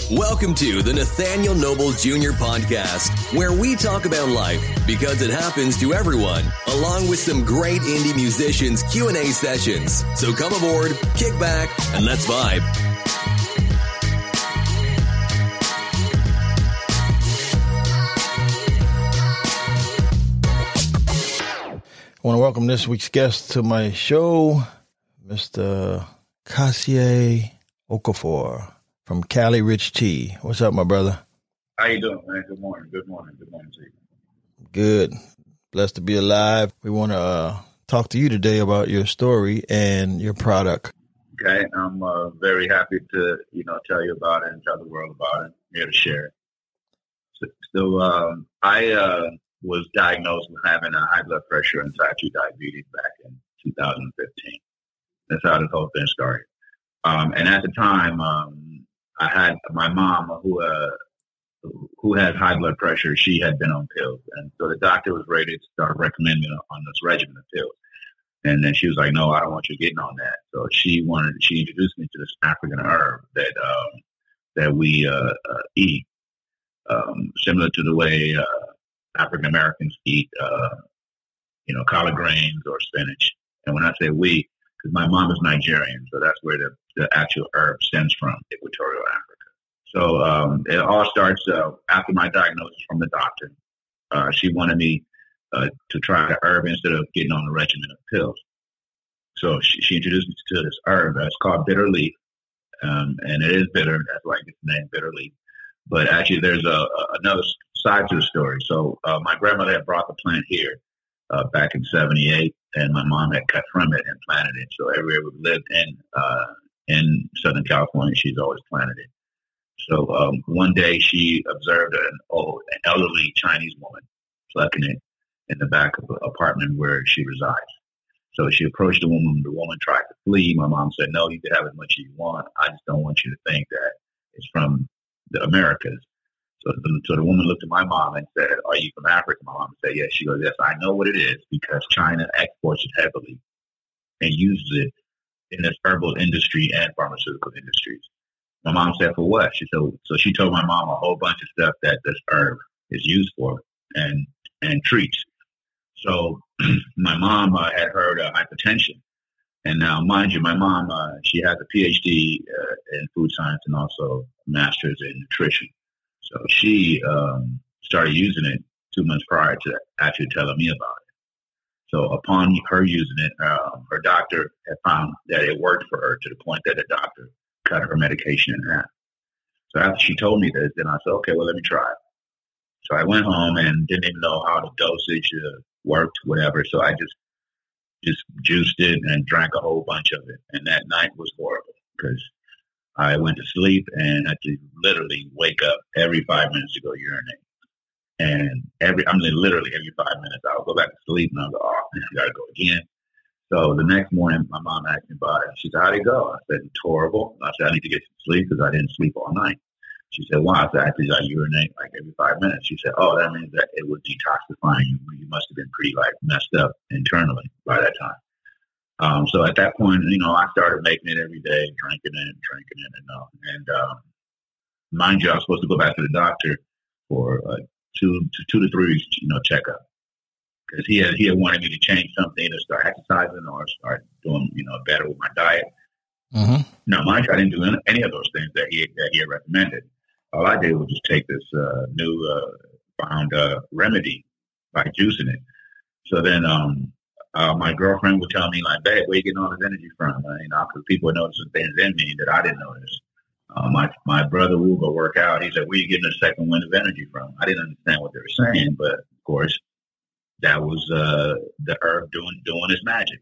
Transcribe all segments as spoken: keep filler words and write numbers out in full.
Welcome to the Nathaniel Noble Junior podcast, where we talk about life because it happens to everyone, along with some great indie musicians' Q and A sessions. So come aboard, kick back, and let's vibe. I want to welcome this week's guest to my show, Mister Kasia Okafor from Cali Rich Tea. What's up, my brother? How you doing, man? Good morning. Good morning. Good morning to you. Good. Blessed to be alive. We want to uh, talk to you today about your story and your product. Okay. I'm uh, very happy to, you know, tell you about it and tell the world about it. I'm here to share it. So, so um, I uh, was diagnosed with having a high blood pressure and type two diabetes back in two thousand fifteen. That's how this whole thing started. Um, and at the time, um, I had my mom who uh, who had high blood pressure. She had been on pills, and so the doctor was ready to start recommending on this regimen of pills. And then she was like, "No, I don't want you getting on that." So she wanted. She introduced me to this African herb that um, that we uh, uh, eat, um, similar to the way uh, African Americans eat, uh, you know, collard greens or spinach. And when I say we, because my mom is Nigerian, so that's where the, the actual herb stems from, Equatorial Africa. So um, it all starts uh, after my diagnosis from the doctor. Uh, she wanted me uh, to try the herb instead of getting on a regimen of pills. So she, she introduced me to this herb. It's called bitter leaf, um, and it is bitter. That's why it gets the name bitter leaf. But actually, there's a, a another side to the story. So uh, my grandmother had brought the plant here uh, back in seventy-eight, and my mom had cut from it and planted it. So everywhere we've lived in uh, in Southern California, she's always planted it. So um, one day she observed an old, an elderly Chinese woman plucking it in the back of the apartment where she resides. So she approached the woman. The woman tried to flee. My mom said, "No, you can have as much as you want. I just don't want you to think that it's from the Americas." So the, so the woman looked at my mom and said, "Are you from Africa?" My mom said, "Yes." She goes, "Yes, I know what it is because China exports it heavily and uses it in its herbal industry and pharmaceutical industries." My mom said, "For what?" She said, so she told my mom a whole bunch of stuff that this herb is used for and and treats. So my mom uh, had heard uh, hypertension. And now, mind you, my mom, uh, she has a P H D uh, in food science and also a master's in nutrition. So she um, started using it two months prior to actually telling me about it. So upon her using it, um, her doctor had found that it worked for her to the point that the doctor cut her medication in half. So after she told me this, then I said, okay, well, let me try it. So I went home and didn't even know how the dosage uh, worked, whatever. So I just just juiced it and drank a whole bunch of it. And that night was horrible because I went to sleep and had to literally wake up every five minutes to go urinate. And every, I mean, literally every five minutes, I would go back to sleep and I would go, oh, I got to go again. So the next morning, my mom asked me about it. She said, how'd it go? I said, it's horrible. I said, I need to get some sleep because I didn't sleep all night. She said, why? I said, I think I urinate like every five minutes. She said, oh, that means that it was detoxifying you. You must have been pretty like messed up internally by that time. Um, so at that point, you know, I started making it every day, drinking it, drinking it, and all. And um, mind you, I was supposed to go back to the doctor for a two to two to three weeks, you know, checkup because he had he had wanted me to change something, to start exercising or start doing, you know, better with my diet. Mm-hmm. Now, mind you, I didn't do any of those things that he that he had recommended. All I did was just take this uh, new uh, found uh, remedy by juicing it. So then um, uh, my girlfriend would tell me, like, babe, where you getting all this energy from? Uh, you know, because people were noticing things in me that I didn't notice. Uh, my my brother would go work out. He said, where you getting a second wind of energy from? I didn't understand what they were saying, but of course, that was uh, the herb doing doing its magic.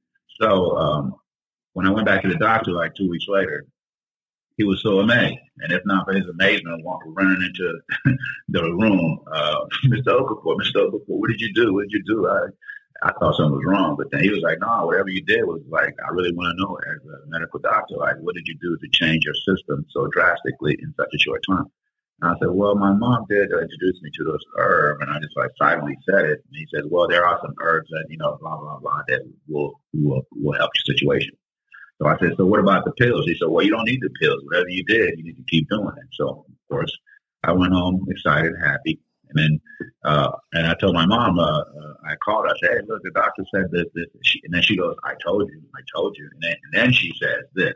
So um, when I went back to the doctor like two weeks later, he was so amazed. And if not for his amazement, I walked running into the room. Uh, Mister Okafor, Mister Okafor, what did you do? What did you do? I, I thought something was wrong. But then he was like, no, whatever you did was like, I really want to know as a medical doctor, like, what did you do to change your system so drastically in such a short time? And I said, well, my mom did uh, introduce me to this herb. And I just like silently said it. And he says, well, there are some herbs that, you know, blah, blah, blah, that will, will, will help your situation. So I said, so what about the pills? He said, well, you don't need the pills. Whatever you did, you need to keep doing it. So, of course, I went home excited, happy. And then, uh, and I told my mom, uh, uh, I called her, I said, hey, look, the doctor said this, this. She, and then she goes, I told you, I told you. And then, and then she says this,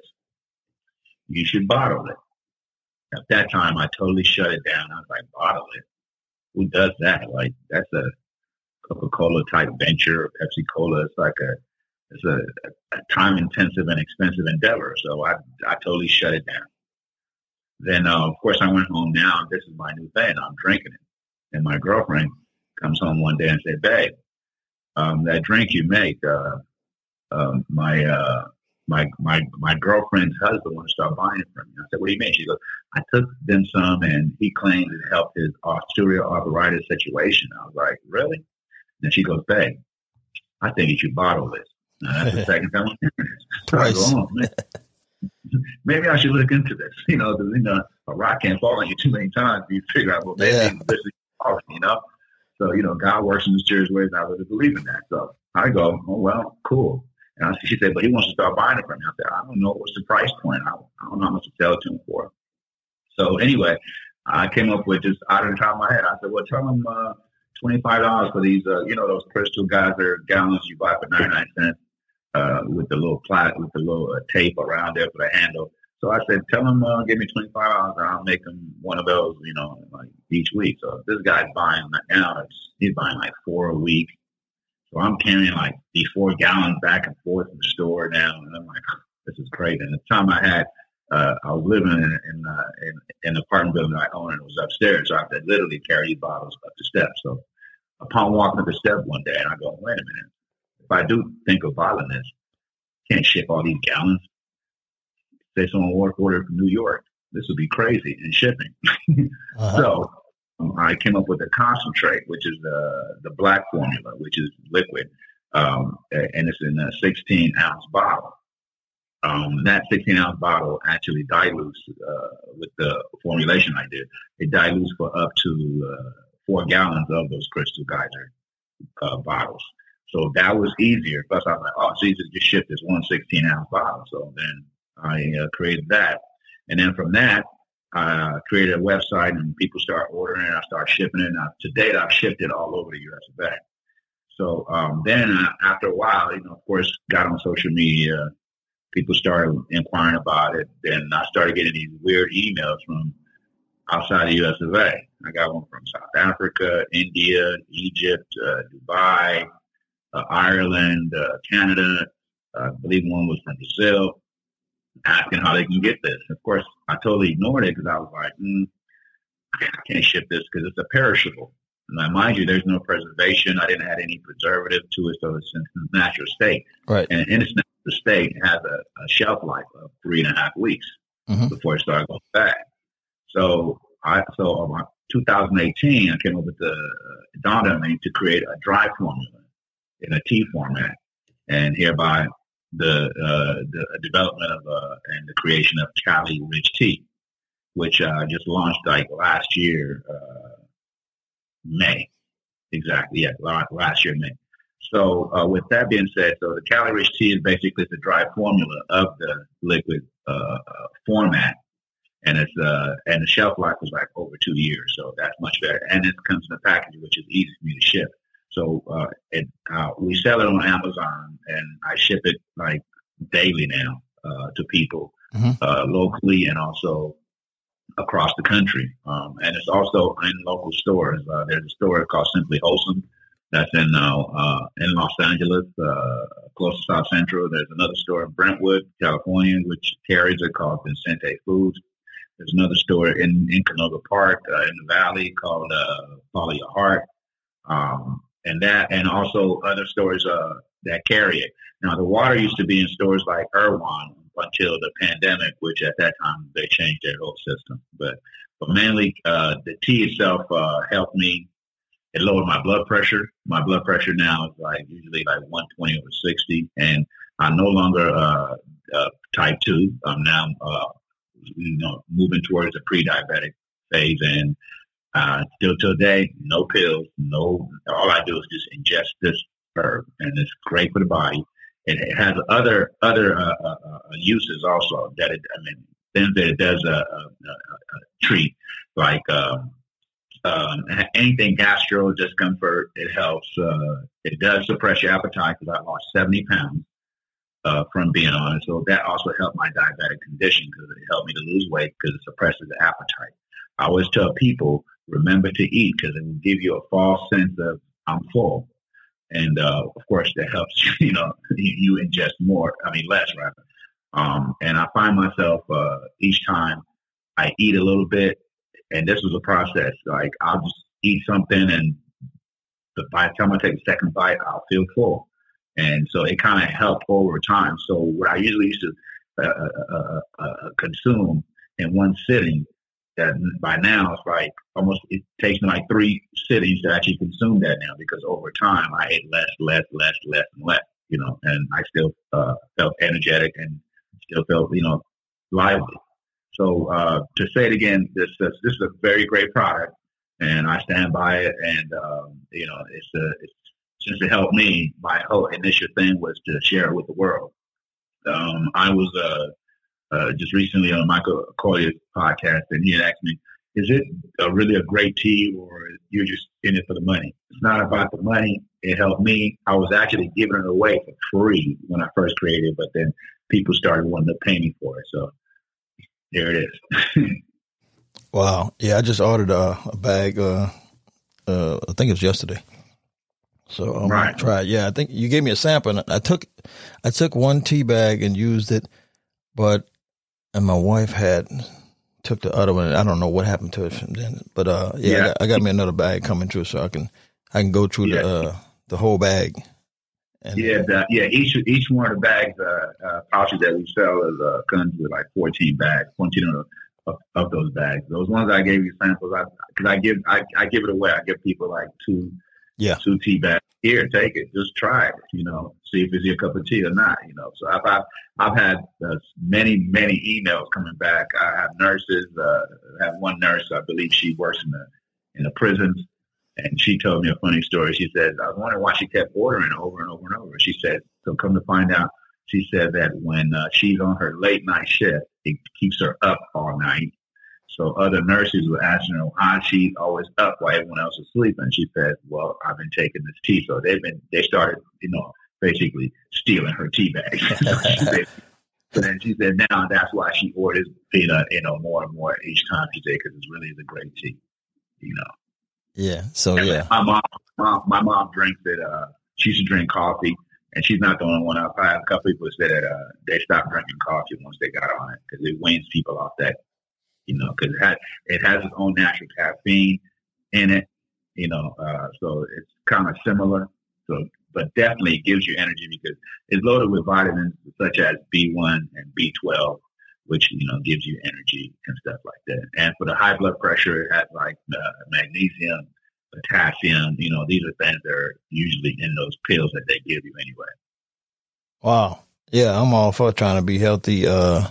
you should bottle it. At that time, I totally shut it down. I was like, bottle it? Who does that? Like, that's a Coca-Cola type venture, or Pepsi-Cola. It's like a, it's a, a time-intensive and expensive endeavor. So I, I totally shut it down. Then, uh, of course, I went home now. This is my new thing. I'm drinking it. And my girlfriend comes home one day and said, babe, um, that drink you make, uh, uh, my, uh, my, my, my girlfriend's husband wants to start buying it from me. I said, what do you mean? She goes, I took them some and he claims it helped his osteoarthritis situation. I was like, really? And she goes, babe, I think you should bottle this. Now, that's the second time I'm hearing this. So I go, oh, man. Maybe I should look into this, you know, because, you know, a rock can't fall on you too many times. You figure out, well, maybe yeah. this is falling, you know. So, you know, God works in mysterious ways. I really believe in that. So I go, oh, well, cool. And I, she said, but he wants to start buying it from me. I said, I don't know what's the price point. I, I don't know how much to sell it to him for. So anyway, I came up with just out of the top of my head. I said, well, tell him uh, twenty-five dollars for these, uh, you know, those crystal geyser gallons you buy for ninety-nine cents. Uh, with the little plat, with the little uh, tape around there for the handle. So I said, tell him, uh, give me twenty-five dollars and I'll make him one of those, you know, like each week. So this guy's buying now, it's, he's buying like four a week. So I'm carrying like these four gallons back and forth from the store now. And I'm like, this is crazy. And the time I had, uh, I was living in, in, uh, in, in an apartment building I owned and it was upstairs. So I had to literally carry these bottles up the steps. So upon walking up the step one day and I go, wait a minute. If I do think of bottling this, can't ship all these gallons. Say someone ordered from New York, this would be crazy in shipping. uh-huh. So um, I came up with a concentrate, which is the the black formula, which is liquid, um, and it's in a sixteen ounce bottle. Um, that sixteen ounce bottle actually dilutes uh, with the formulation I did. It dilutes for up to uh, four gallons of those crystal geyser uh, bottles. So that was easier. Plus, I was like, oh, it's easy to just ship this one sixteen ounce bottle. So then I uh, created that. And then from that, I uh, created a website and people start ordering it. I start shipping it. Now, to date, I've shipped it all over the U S of A. So um, then uh, after a while, you know, of course, got on social media. People started inquiring about it. Then I started getting these weird emails from outside the U S of A. I got one from South Africa, India, Egypt, uh, Dubai, Uh, Ireland, uh, Canada, uh, I believe one was from Brazil, asking how they can get this. Of course, I totally ignored it because I was like, mm, I can't ship this because it's a perishable. Now, mind you, there's no preservation. I didn't add any preservative to it, so it's in its natural state. Right. And in its natural state, it has a, a shelf life of three and a half weeks mm-hmm. before it starts going bad. So, I so around two thousand eighteen, I came up with the uh, dawned on me to create a dry formula in a tea format, and hereby the uh, the development of uh, and the creation of Cali Rich Tea, which uh, just launched like last year, uh, May, exactly, yeah, last year May. So uh, with that being said, so the Cali Rich Tea is basically the dry formula of the liquid uh, format, and it's uh, and the shelf life is like over two years, so that's much better, and it comes in a package which is easy for me to ship. So uh, it, uh, we sell it on Amazon, and I ship it like daily now uh, to people mm-hmm. uh, locally and also across the country. Um, and it's also in local stores. Uh, there's a store called Simply Wholesome that's in uh, uh, in Los Angeles, uh, close to South Central. There's another store in Brentwood, California, which carries it called Vincente Foods. There's another store in, in Canoga Park uh, in the Valley called uh, Follow Your Heart. Um, And that, and also other stores uh, that carry it. Now, the water used to be in stores like Erewhon until the pandemic, which at that time they changed their whole system. But, but mainly, uh, the tea itself uh, helped me. It lowered my blood pressure. My blood pressure now is like usually like one twenty over sixty, and I'm no longer uh, uh, type two. I'm now, uh, you know, moving towards the pre-diabetic phase, and Uh, still today, no pills, no, all I do is just ingest this herb, and it's great for the body. it, it has other other uh, uh, uh, uses also that it. I mean, things that it does uh, uh, uh, treat, like um, um, anything gastro discomfort. It helps. Uh, it does suppress your appetite because I lost seventy pounds uh, from being on it. So that also helped my diabetic condition because it helped me to lose weight because it suppresses the appetite. I always tell people, remember to eat because it will give you a false sense of I'm full. And, uh, of course, that helps, you know, you ingest more, I mean, less rather. Um, and I find myself uh, each time I eat a little bit, and this was a process, like I'll just eat something and by the time I take a second bite, I'll feel full. And so it kind of helped over time. So what I usually used to uh, uh, uh, uh, consume in one sitting, that by now it's like almost, it takes me like three sittings to actually consume that now because over time I ate less, less, less, less, and less, you know, and I still uh, felt energetic and still felt, you know, lively. So uh, to say it again, this, this this is a very great product, and I stand by it. And um, you know, it's a it's, since it helped me, my whole initial thing was to share it with the world. Um, I was uh, uh, just recently on Michael Collia's podcast, and he had asked me, "Is it a, really a great tea, or you're just in it for the money?" It's not about the money. It helped me. I was actually giving it away for free when I first created it, but then people started wanting to pay me for it. So there it is. Wow. Yeah, I just ordered a, a bag. Uh, uh, I think it was yesterday. So I'm right. gonna try it. Yeah, I think you gave me a sample. And I took, I took one tea bag and used it, but and my wife had took the other one. I don't know what happened to it from then. But uh, yeah, yeah. I, got, I got me another bag coming through, so I can I can go through yeah. the uh, the whole bag. And, yeah, the, yeah. Each each one of the bags, uh, uh, pouches that we sell is uh, comes with like fourteen bags, fourteen of, of, of those bags. Those ones I gave you samples, I because I give I, I give it away. I give people like two, yeah, two tea bags. Here, take it, just try it. You know, see if it's your cup of tea or not. You know, so I've I've, I've had uh, many many emails coming back. I have nurses. Uh, I have one nurse, I believe she works in the in the prisons. And she told me a funny story. She said, I was wondering why she kept ordering over and over and over. She said, so come to find out, she said that when uh, she's on her late night shift, it keeps her up all night. So other nurses were asking her why she's always up while everyone else is sleeping. She said, well, I've been taking this tea. So they've been, they started, you know, basically stealing her tea bags. So then she said, now that's why she orders, you know, you know, more and more each time she said, because it really is a great tea, you know. Yeah. So and yeah, my mom, mom, my mom drinks it. Uh, she used to drink coffee, and she's not the only one. I've had a couple people say that uh, they stopped drinking coffee once they got on it because it weans people off that, you know, because it has it has its own natural caffeine in it, you know, uh, so it's kind of similar. So, but definitely it gives you energy because it's loaded with vitamins such as B one and B twelve, which, you know, gives you energy and stuff like that. And for the high blood pressure, it has like uh, magnesium, potassium, you know, these are things that are usually in those pills that they give you anyway. Wow. Yeah, I'm all for trying to be healthy, uh,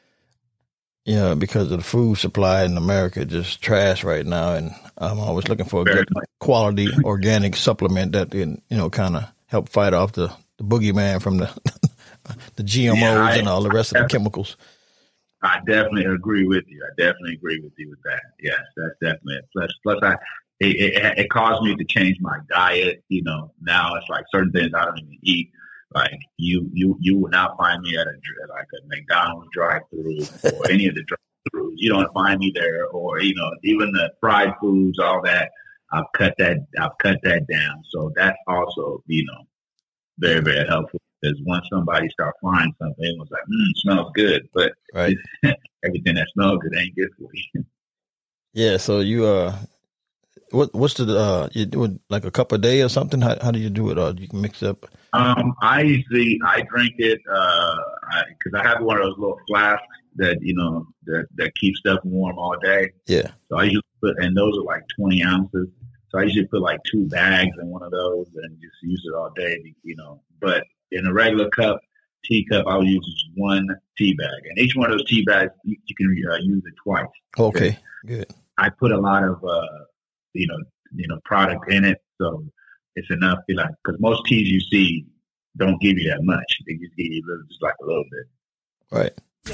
you know, because of the food supply in America just trash right now. And I'm always looking for a Very good much. quality organic supplement that can, you know, kind of help fight off the, the boogeyman from the, the G M Os yeah, I, and all the rest I, of the chemicals. I definitely agree with you. I definitely agree with you with that. Yes, that's definitely it. Plus, plus, I it, it, it caused me to change my diet. You know, now it's like certain things I don't even eat. Like you, you, you will not find me at a like a McDonald's drive-through or any of the drive-throughs. You don't find me there, or you know, even the fried foods, all that. I've cut that. I've cut that down. So that's also, you know, very, very helpful. Because once somebody start frying something, it was like, mm, it smells good, but right. everything that smells good ain't good for you. Yeah. So you, uh, what, what's the, uh, you do it like a cup a day or something? How, how do you do it? Or you can mix it up? Um, I usually, I drink it, uh, I, cause I have one of those little flasks that, you know, that, that keeps stuff warm all day. Yeah. So I usually put, and those are like twenty ounces. So I usually put like two bags in one of those and just use it all day, you know, but in a regular cup, tea cup, I would use just one tea bag. And each one of those tea bags, you, you can uh, use it twice. Okay, good. I put a lot of, uh, you know, you know, product in it. So it's enough, you know, because most teas you see, don't give you that much. They just give you a little, just like a little bit. Right.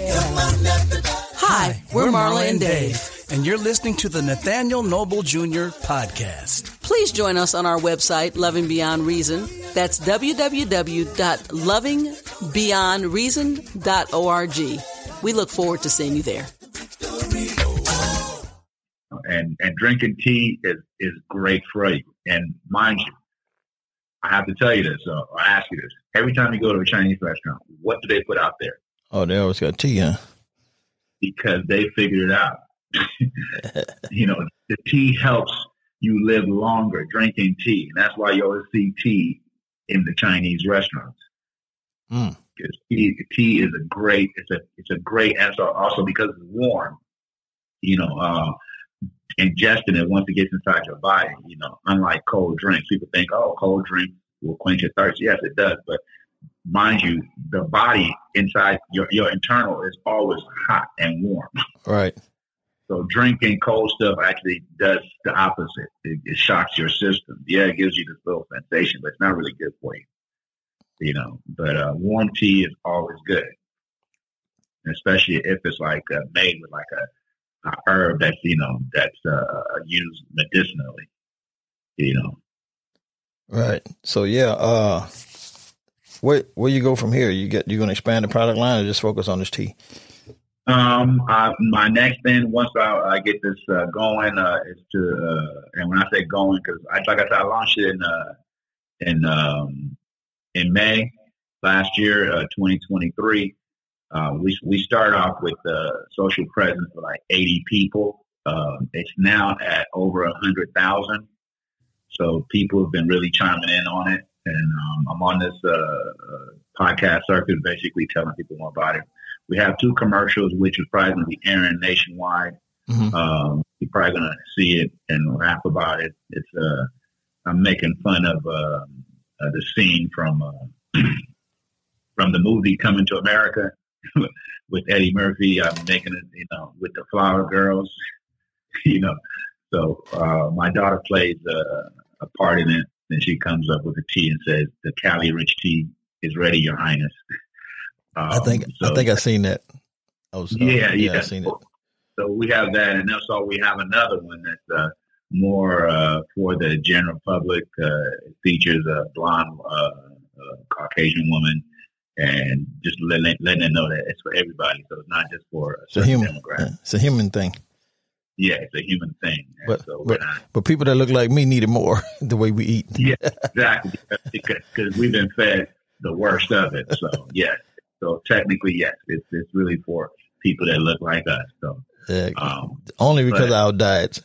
Hi, we're Marla and Dave, and you're listening to the Nathaniel Noble Junior podcast. Please join us on our website, Loving Beyond Reason. That's w w w dot loving beyond reason dot org. We look forward to seeing you there. And and drinking tea is, is great for you. And mind you, I have to tell you this, or ask you this. Every time you go to a Chinese restaurant, what do they put out there? Oh, they always got tea, huh? Because they figured it out. You know, the tea helps you live longer drinking tea. And that's why you always see tea in the Chinese restaurants. Mm. Because tea, tea is a great, it's a, it's a great answer. Also because it's warm, you know, uh, ingesting it once it gets inside your body, you know, unlike cold drinks. People think, oh, cold drink will quench your thirst. Yes, it does. But mind you, the body inside your, your internal is always hot and warm. Right. So drinking cold stuff actually does the opposite. It, it shocks your system. Yeah, it gives you this little sensation, but it's not really good for you. You know, but uh, warm tea is always good, especially if it's like uh, made with like a, a herb that's, you know, that's uh, used medicinally, you know. Right. So, yeah, uh, where where you go from here? You get, you're going to expand the product line or just focus on this tea? Um, I, my next thing, once I, I get this uh, going, uh, is to, uh, and when I say going, because I, like I said, I launched it in, uh, in, um, in May last year, uh, twenty twenty-three. Uh, we, we started off with uh social presence for like eighty people. Um, it's now at over a hundred thousand. So people have been really chiming in on it. And, um, I'm on this, uh, uh, podcast circuit, basically telling people more about it. We have two commercials, which is probably going to be airing nationwide. Mm-hmm. Um, you're probably going to see it and laugh about it. It's, uh, I'm making fun of, uh, uh the scene from, uh, from the movie Coming to America with Eddie Murphy. I'm making it, you know, with the Flower Girls, you know. So, uh, my daughter plays uh, a part in it, and she comes up with a tea and says, "The Cali Rich tea is ready, Your Highness." Um, I think so, I think I've seen that. I was, yeah, uh, yeah, yeah, I've seen it. So we have that, and also we have another one that's uh, more uh, for the general public. Uh, it features a blonde uh, uh, Caucasian woman, and just letting letting them know that it's for everybody. So it's not just for a it's a human demographic. Yeah, it's a human thing. Yeah, it's a human thing. But so but, not, but people that look like me need it more the way we eat. Yeah, exactly. Because because we've been fed the worst of it. So yes. So technically, yes, it's it's really for people that look like us. So yeah, um, only because but, of our diets.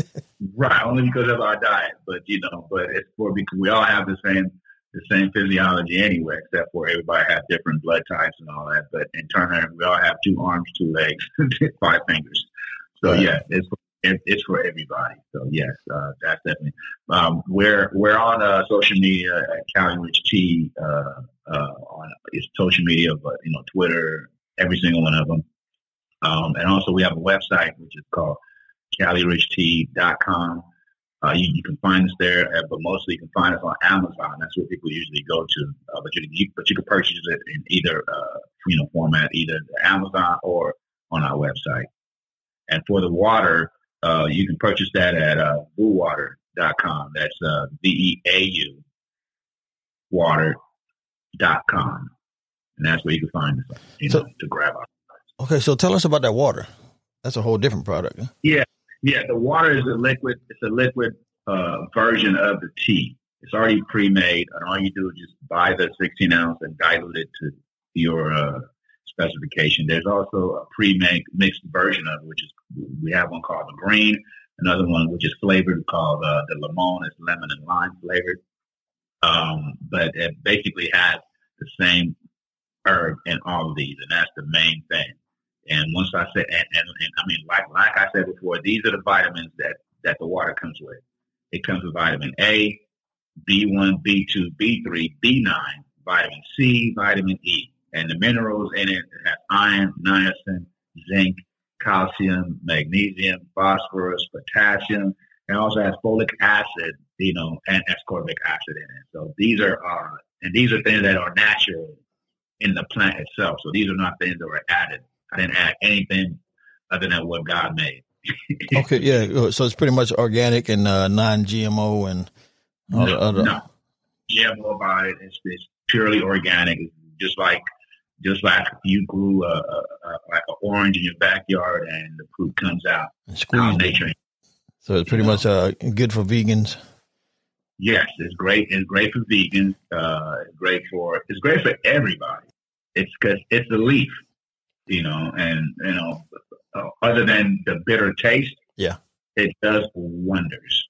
Right, only because of our diet. But you know, but it's for because we all have the same the same physiology anyway, except for everybody have different blood types and all that. But in turn, we all have two arms, two legs, five fingers. So right. yeah, it's it, it's for everybody. So yes, uh, that's definitely. Um, we're we're on uh, social media at Cali Rich Tea. Uh, uh, on it's social media, but you know, Twitter, every single one of them. Um, and also we have a website which is called cali rich tea dot com. Uh, you, you can find us there, but mostly you can find us on Amazon. That's where people usually go to. Uh, but you, you but you can purchase it in either uh, you know format, either Amazon or on our website. And for the water, uh, you can purchase that at uh, boo water dot com. That's uh, V E A U water dot com, and that's where you can find us. You know, so, to grab our. Okay, so tell us about that water. That's a whole different product. Huh? Yeah, yeah. The water is a liquid. It's a liquid uh, version of the tea. It's already pre-made, and all you do is just buy the sixteen ounce and dilute it to your uh, specification. There's also a pre-made mixed version of it, which is we have one called the green, another one which is flavored called uh, the lemon. It's lemon and lime flavored, um, but it basically has the same herb in all of these, and that's the main thing. And once I said, and, and, and I mean, like like I said before, these are the vitamins that, that the water comes with. It comes with vitamin A, B one, B two, B three, B nine, vitamin C, vitamin E. And the minerals in it have iron, niacin, zinc, calcium, magnesium, phosphorus, potassium, and also has folic acid, you know, and ascorbic acid in it. So these are uh, And these are things that are natural in the plant itself. So these are not things that were added. I didn't add anything other than what God made. Okay, yeah. So it's pretty much organic and uh, non-G M O and all no, the other. No, G M O about it. It's, it's purely organic. Just like just like you grew a, a, a like an orange in your backyard and the fruit comes out. Squeeze nature. So it's pretty you much know. uh, good for vegans. Yes, it's great. It's great for vegans. Uh, it's great for it's great for everybody. It's because it's a leaf, you know, and you know, uh, other than the bitter taste, yeah, it does wonders.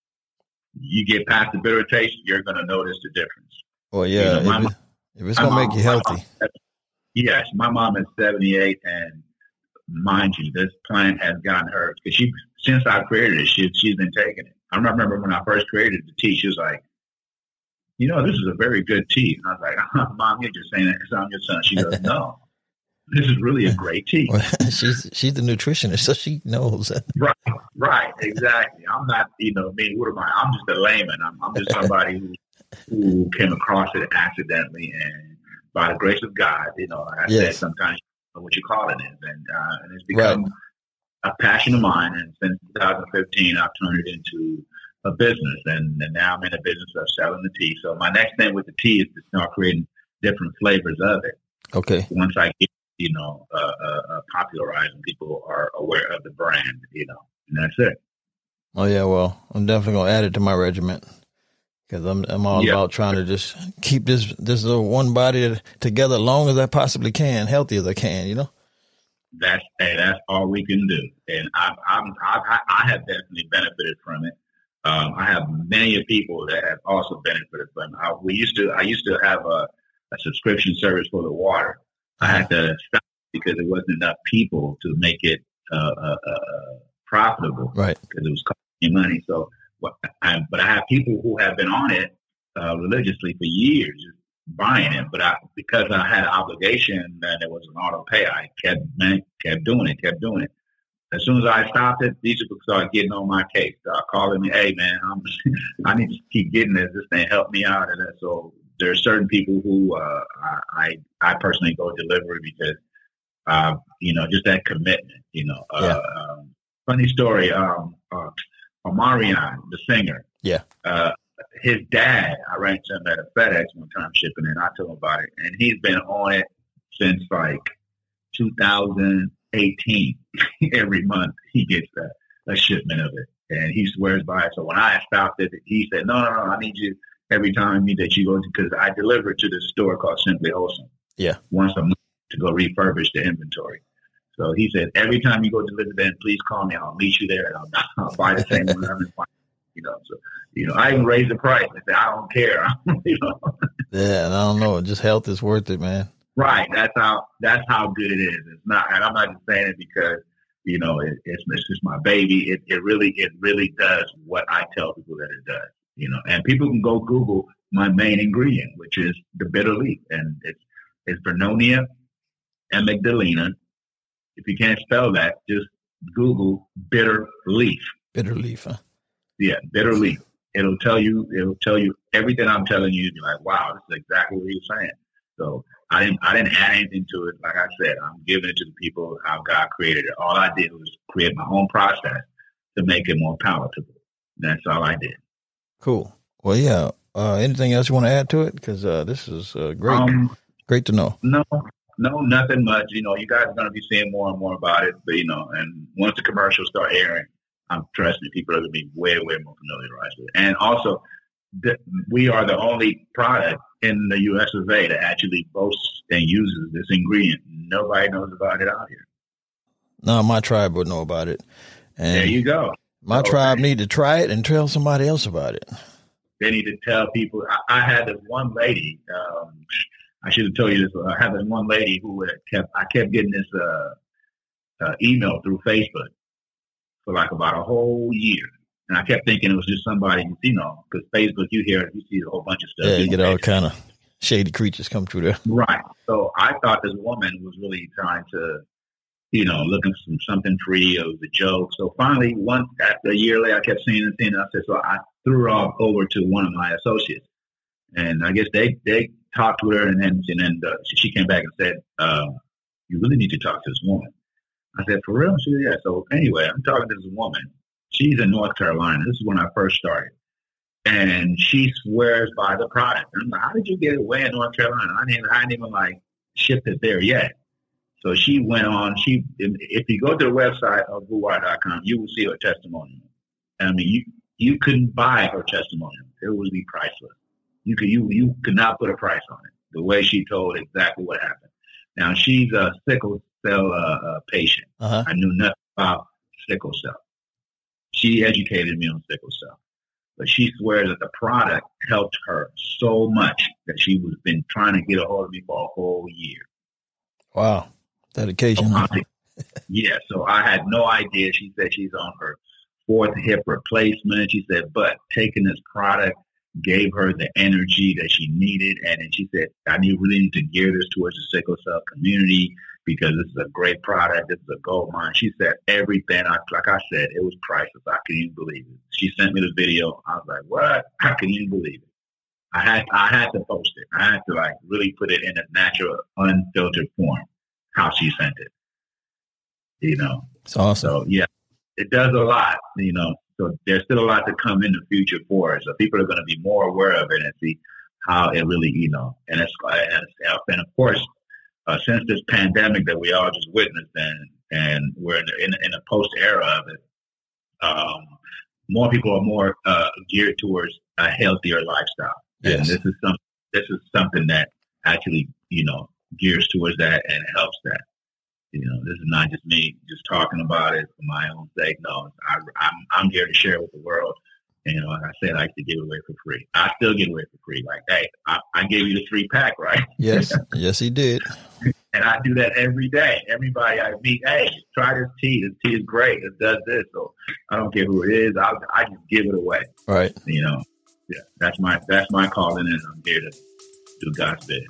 You get past the bitter taste, you're going to notice the difference. Well, yeah, you know, if, it, if it's going to make you healthy. Mom, yes, my mom is seventy-eight, and mind you, this plant has gotten her because she since I created it, she she's been taking it. I remember when I first created the tea, she was like, you know, this is a very good tea. And I was like, oh, Mom, you're just saying that because I'm your son. She goes, no, this is really a great tea. Well, she's she's the nutritionist, so she knows. Right, right, exactly. I'm not, you know, I mean, what am I? I'm just a layman. I'm, I'm just somebody who, who came across it accidentally. And by the grace of God, you know, like I yes. said, sometimes you know what you call it is. And, uh, and it's become right. a passion of mine, and since two thousand fifteen, I've turned it into a business, and, and now I'm in the business of selling the tea. So my next thing with the tea is to start creating different flavors of it. Okay. Once I get, you know, uh, uh, uh, popularized and people are aware of the brand, you know, and that's it. Oh yeah, well, I'm definitely gonna add it to my regiment because I'm I'm all yep. about trying to just keep this this little one body together as long as I possibly can, healthy as I can, you know. That's hey, that's all we can do, and I've, I've, I've I have definitely benefited from it. Um, I have many people that have also benefited from it. I, we used to I used to have a, a subscription service for the water. I had to stop because there wasn't enough people to make it uh, uh, uh, profitable, right? Because it was costing me money. So, what I, but I have people who have been on it uh, religiously for years, buying it, but I, because I had an obligation and it was an auto pay, I kept man, kept doing it, kept doing it. As soon as I stopped it, these people started getting on my case, started calling me, "Hey man, I'm, I need to keep getting this. This thing help me out." And so there are certain people who uh, I I personally go delivery because uh, you know, just that commitment. You know, uh, yeah. um, funny story. Um, uh, Omarion, the singer, yeah. Uh, his dad, I ran into him at a FedEx one time shipping it. I told him about it, and he's been on it since like two thousand eighteen. Every month he gets a, a shipment of it, and he swears by it. So when I stopped it, he said, "No, no, no, I need you every time that you go to because I deliver it to this store called Simply Wholesome. Yeah, once a month to go refurbish the inventory." So he said, "Every time you go deliver that, please call me. I'll meet you there, and I'll, I'll buy the same one." You know, so you know, I even raised the price. I said, "I don't care." You know. Yeah, and I don't know. Just health is worth it, man. Right. That's how. That's how good it is. It's not, and I'm not just saying it because you know it, it's it's just my baby. It it really it really does what I tell people that it does. You know, and people can go Google my main ingredient, which is the bitter leaf, and it's it's Vernonia amygdalina. If you can't spell that, just Google bitter leaf. Bitter leaf, huh? Yeah, bitter leaf. It'll tell you. It'll tell you everything I'm telling you. You're like, wow, this is exactly what he was saying. So I didn't. I didn't add anything to it. Like I said, I'm giving it to the people how God created it. All I did was create my own process to make it more palatable. That's all I did. Cool. Well, yeah. Uh, anything else you want to add to it? Because uh, this is uh, great. Um, great to know. No, no, nothing much. You know, you guys are going to be seeing more and more about it. But you know, and once the commercials start airing, I'm trusting people are going to be way, way more familiarized with it. And also, the, we are the only product in the U S of A that actually boasts and uses this ingredient. Nobody knows about it out here. No, my tribe would know about it. And there you go. My so, tribe need to try it and tell somebody else about it. They need to tell people. I, I had this one lady. Um, I should have told you this. I had this one lady who had kept. I kept getting this uh, uh, email through Facebook for like about a whole year. And I kept thinking it was just somebody, you know, because Facebook, you hear, you see a whole bunch of stuff. Yeah, you get all kind of shady creatures come through there. Right. So I thought this woman was really trying to, you know, looking for some, something free. It was a joke. So finally, once after a year later, I kept seeing and seeing it. I said, so I threw her off over to one of my associates. And I guess they, they talked with her, and then and then uh, she came back and said, uh, "You really need to talk to this woman." I said, "For real?" She said, "Yeah." So anyway, I'm talking to this woman. She's in North Carolina. This is when I first started, and she swears by the product. And I'm like, "How did you get away in North Carolina? I didn't, I didn't even like shipped it there yet." So she went on. She, if you go to the website of boudoir dot com, you will see her testimonial. I mean, you you couldn't buy her testimonial; it would be priceless. You could you you could not put a price on it. The way she told exactly what happened. Now she's a sickle cell uh, uh, patient. Uh-huh. I knew nothing about sickle cell. She educated me on sickle cell, but she swears that the product helped her so much that she was been trying to get a hold of me for a whole year. Wow. Dedication. So I, yeah, so I had no idea. She said she's on her fourth hip replacement. She said, but taking this product gave her the energy that she needed. And then she said, I need, really need to gear this towards the sickle cell community because this is a great product. This is a gold mine. She said everything. I, like I said, it was priceless. I couldn't even believe it. She sent me the video. I was like, what? I couldn't even believe it. I had, I had to post it. I had to like really put it in a natural, unfiltered form, how she sent it. You know? It's awesome. So yeah, it does a lot, you know. So there's still a lot to come in the future for it. So people are going to be more aware of it and see how it really, you know, and it's, and, it's, and of course, uh, since this pandemic that we all just witnessed and, and we're in the, in, in the post era of it, um, more people are more uh, geared towards a healthier lifestyle. Yes. And this is some, this is something that actually, you know, gears towards that and helps that. You know, this is not just me just talking about it for my own sake. No, I, I'm I'm here to share with the world. And, you know, like I said, I like to give it away for free. I still give it away for free. Like, hey, I, I gave you the free pack, right? Yes, yes, he did. And I do that every day. Everybody I meet, hey, try this tea. This tea is great. It does this. So I don't care who it is. I I just give it away. Right. You know, yeah, that's my that's my calling, and I'm here to do God's bidding.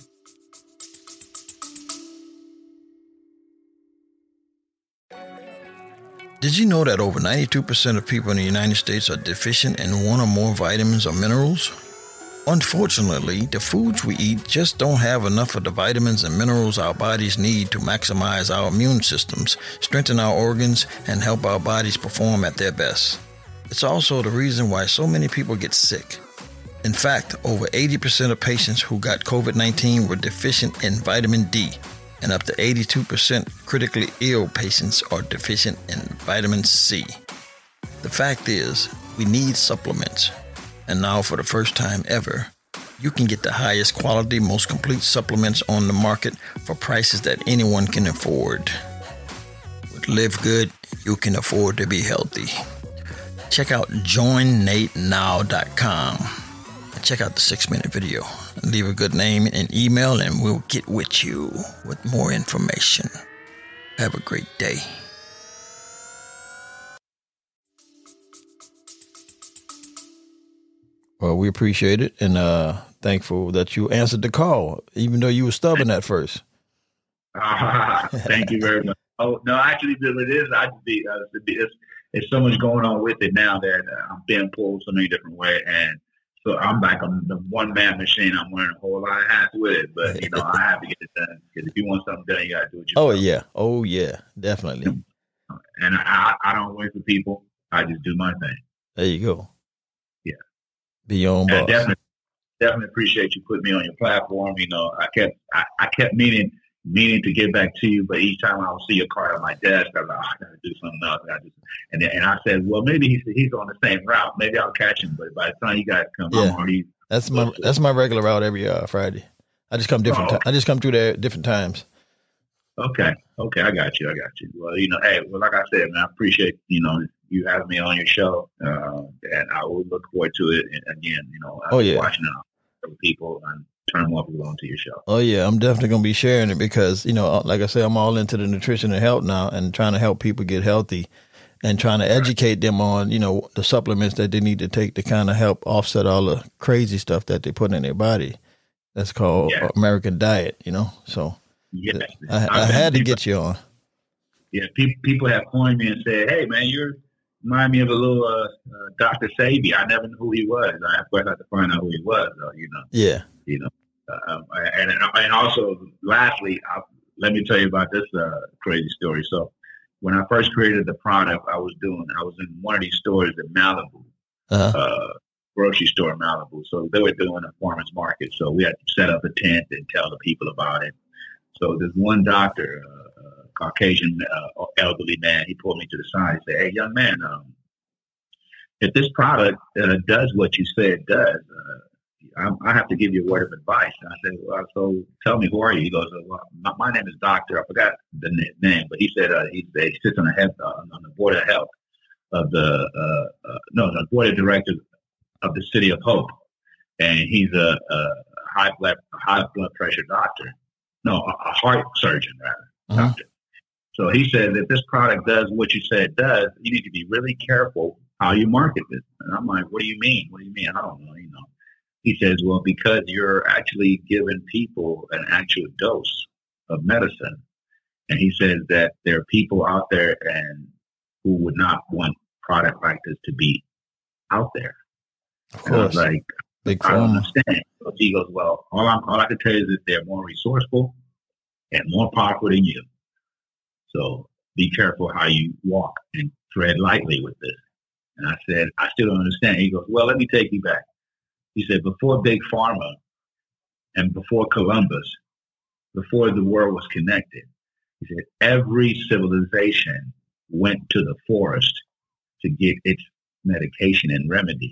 Did you know that over ninety-two percent of people in the United States are deficient in one or more vitamins or minerals? Unfortunately, the foods we eat just don't have enough of the vitamins and minerals our bodies need to maximize our immune systems, strengthen our organs, and help our bodies perform at their best. It's also the reason why so many people get sick. In fact, over eighty percent of patients who got covid nineteen were deficient in vitamin D. And up to eighty-two percent critically ill patients are deficient in vitamin C. The fact is, we need supplements. And now for the first time ever, you can get the highest quality, most complete supplements on the market for prices that anyone can afford. With Live Good, you can afford to be healthy. Check out join nate now dot com. Check out the six-minute video. Leave a good name and email, and we'll get with you with more information. Have a great day. Well, we appreciate it, and uh, thankful that you answered the call, even though you were stubborn at first. Ah, thank you very much. Oh no, actually, it is. I just be, uh, it's, it's so much going on with it now that uh, I'm being pulled so many different ways, and so I'm like I'm the one man machine. I'm wearing a whole lot of hats with it, but you know I have to get it done because if you want something done, you got to do it yourself. Oh yeah, oh yeah, definitely. And I, I don't wait for people. I just do my thing. There you go. Yeah, be your own boss. Definitely, definitely appreciate you putting me on your platform. You know, I kept I, I kept meaning meaning to get back to you, but each time I would see your card on my desk, I was like, oh, I got to do something else. I just, and then, and I said, well, maybe he's he's on the same route. Maybe I'll catch him. But by the time you guys come, yeah. I'm already. That's my that's my regular route every uh, Friday. I just come different. Oh. T- I just come through there at different times. Okay, okay, I got you. I got you. Well, you know, hey, well, like I said, man, I appreciate you know you having me on your show, uh, and I will look forward to it. And again, you know, oh yeah, watching other people and turn more people onto your show. Oh yeah, I'm definitely gonna be sharing it because you know, like I said, I'm all into the nutrition and health now, and trying to help people get healthy, and trying to educate them on you know the supplements that they need to take to kind of help offset all the crazy stuff that they put in their body. That's called yeah. American diet, you know. So yeah, I, I had to get you on. Yeah, people people have coined me and said, "Hey, man, you're remind me of a little uh, uh, Doctor Sabi. I never knew who he was. I of course had to find out who he was, though, you know. Yeah. You know, uh, um, and and also, lastly, I, let me tell you about this uh, crazy story. So, when I first created the product, I was doing, I was in one of these stores in Malibu, uh-huh. uh, grocery store in Malibu. So they were doing a farmer's market. So we had to set up a tent and tell the people about it. So there's one doctor, uh, Caucasian uh, elderly man, he pulled me to the side and said, "Hey, young man, um, if this product uh, does what you say it does, uh, I, I have to give you a word of advice." And I said, "Well, so tell me, who are you?" He goes, "Well, my, my name is Doctor." I forgot the name, but he said uh, he, he sits on the head, uh, on the board of health of the uh, uh, no, the board of directors of the City of Hope, and he's a, a high blood high blood pressure doctor, no, a, a heart surgeon rather, uh-huh. doctor. So he said, if this product does what you say it does, you need to be really careful how you market this. And I'm like, what do you mean? What do you mean? I don't know, you know. He says, well, because you're actually giving people an actual dose of medicine. And he says that there are people out there and who would not want product like this to be out there. Of course. And I was like, Big I don't pharma. understand. So he goes, well, all, I'm, all I can tell you is that they're more resourceful and more powerful than you. So be careful how you walk and tread lightly with this. And I said, I still don't understand. He goes, well, let me take you back. He said, before Big Pharma and before Columbus, before the world was connected, he said, every civilization went to the forest to get its medication and remedy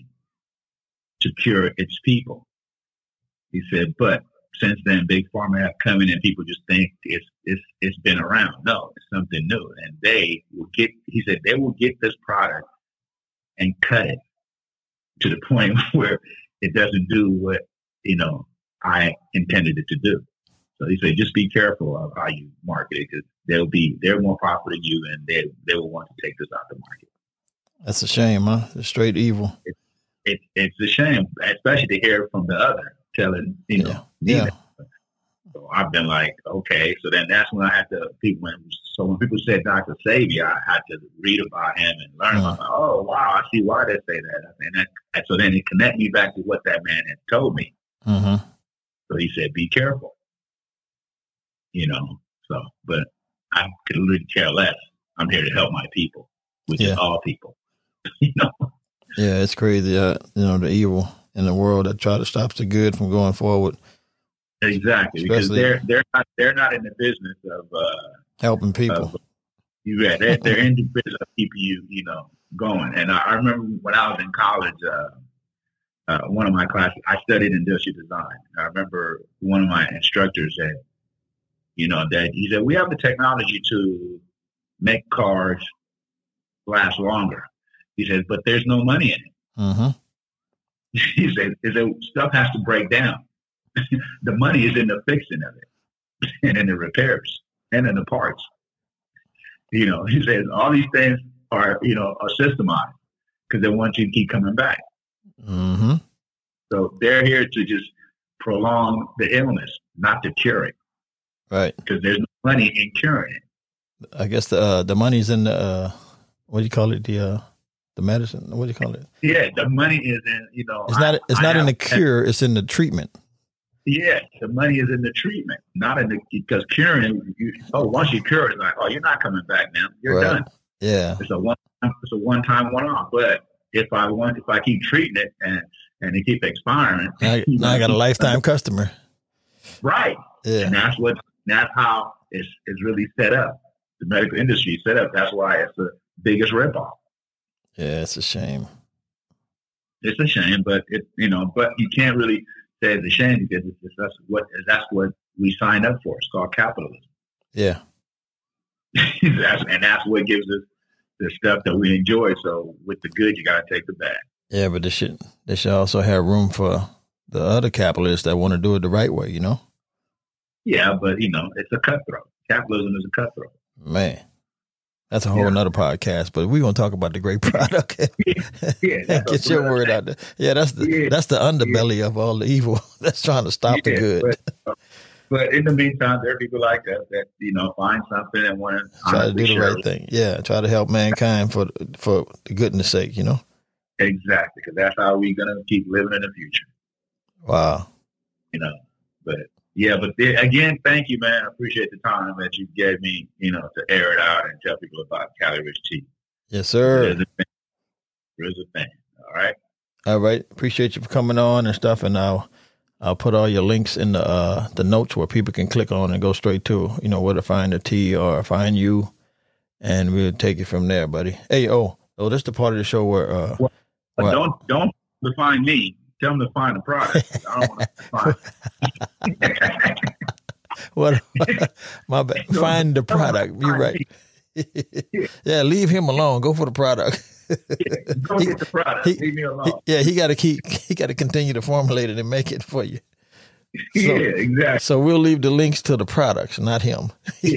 to cure its people. He said, but since then, Big Pharma have come in and people just think it's it's it's been around. No, it's something new. And they will get, he said, they will get this product and cut it to the point where it doesn't do what, you know, I intended it to do. So he said, just be careful of how you market it, because they'll be, they're more powerful than you, and they they will want to take this out the market. That's a shame, huh? It's straight evil. It, it, it's a shame, especially to hear from the other telling, you know, yeah. me that. So I've been like, okay. So then that's when I had to, people, when, so when people said Doctor Sabi, I had to read about him and learn mm-hmm. about, oh, wow, I see why they say that. And, that, and so then it connected me back to what that man had told me. Mm-hmm. So he said, be careful. You know, so, but I could really care less. I'm here to help my people, which yeah. is all people. You know? Yeah, it's crazy. Uh, you know, the evil in the world that try to stop the good from going forward. Exactly, because they're they're not they're not in the business of uh, helping people. Of, yeah, they're they're in the business of keeping you, you know, going. And I, I remember when I was in college, uh, uh, one of my classes, I studied industrial design. I remember one of my instructors said, you know, that he said, we have the technology to make cars last longer. He said, but there's no money in it. Mm-hmm. He said, he said, stuff has to break down. The money is in the fixing of it and in the repairs and in the parts. You know, he says all these things are, you know, are systemized because they want you to keep coming back. Mm-hmm. So they're here to just prolong the illness, not to cure it. Right. Because there's no money in curing it. I guess the uh, the money's in the, uh, what do you call it? The uh, the medicine. What do you call it? Yeah, the money is in, you know. It's not. I, it's I not have, in the cure. It's in the treatment. Yeah, the money is in the treatment, not in the, because curing. You, oh, once you cure it, like, oh, you're not coming back now. You're right. done. Yeah, it's a one. It's a one time, one off. But if I want, if I keep treating it and and it keep expiring, now, now I got a lifetime customer. Right. Yeah, and that's what. That's how it's it's really set up. The medical industry is set up. That's why it's the biggest ripoff. Yeah, it's a shame. It's a shame, but it you know, but you can't really say it's a shame because it's, it's that's what that's what we signed up for. It's called capitalism. Yeah, that's, and that's what gives us the stuff that we enjoy. So with the good, you got to take the bad. Yeah, but they should they should also have room for the other capitalists that want to do it the right way. You know. Yeah, but, you know, it's a cutthroat. Capitalism is a cutthroat. Man, that's a whole yeah. nother podcast, but we're going to talk about the great product. yeah, yeah Get your word out there. Yeah, that's the yeah. that's the underbelly yeah. of all the evil that's trying to stop yeah, the good. But, But in the meantime, there are people like us that, you know, find something and want to try to do the right thing. Yeah, try to help mankind for for the goodness sake, you know? Exactly, because that's how we're going to keep living in the future. Wow. You know, but yeah, but there, again, thank you, man. I appreciate the time that you gave me, you know, to air it out and tell people about Cali Rich Tea. Yes, sir. There's a fan. There's a fan. All right. All right. Appreciate you for coming on and stuff. And I'll, I'll put all your links in the uh, the notes where people can click on and go straight to, you know, where to find the tea or find you. And we'll take it from there, buddy. Hey, oh, oh, this is the part of the show where. Uh, well, where don't don't define me. Tell them to find the product. I don't want to find. What? My bad. Find the product. You're right. Yeah, leave him alone. Go for the product. Yeah, go get the product. He, leave me alone. He, yeah, he got to keep. He got to continue to formulate it and make it for you. So, yeah, exactly. So we'll leave the links to the products, not him.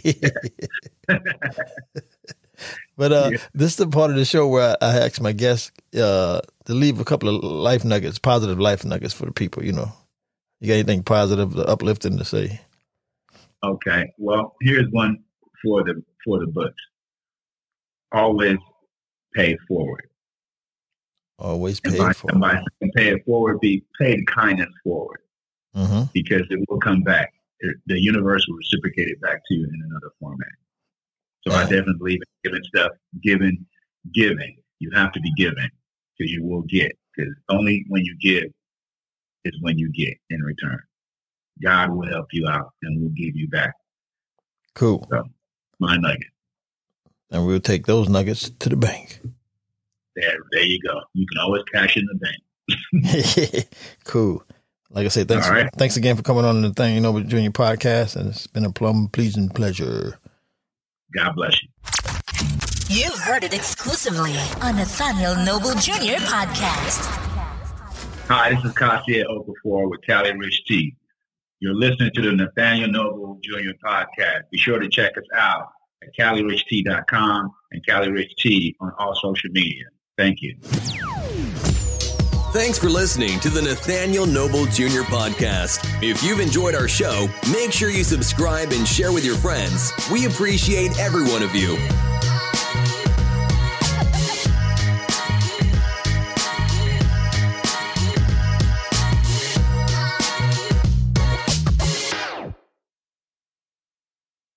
But uh, yeah. This is the part of the show where I, I ask my guests uh, to leave a couple of life nuggets, positive life nuggets for the people. You know, you got anything positive, uplifting to say? Okay. Well, here's one for the for the books. Always pay it forward. Always pay by, it forward. By pay it forward, be pay the kindness forward, mm-hmm. because it will come back. The universe will reciprocate it back to you in another format. So yeah. I definitely believe in giving stuff, giving, giving. You have to be giving because you will get. Because only when you give is when you get in return. God will help you out and will give you back. Cool. So, my nugget. And we'll take those nuggets to the bank. There, there you go. You can always cash in the bank. Cool. Like I said, thanks. All right. Thanks again for coming on the Thing You Know Junior podcast, and it's been a plum pleasing pleasure. God bless you. You've heard it exclusively on Nathaniel Noble Junior podcast. Hi, this is Kasia Okafor with Cali Rich Tea. You're listening to the Nathaniel Noble Junior podcast. Be sure to check us out at cali rich tea dot com and Cali Rich Tea on all social media. Thank you. Thanks for listening to the Nathaniel Noble Junior podcast. If you've enjoyed our show, make sure you subscribe and share with your friends. We appreciate every one of you.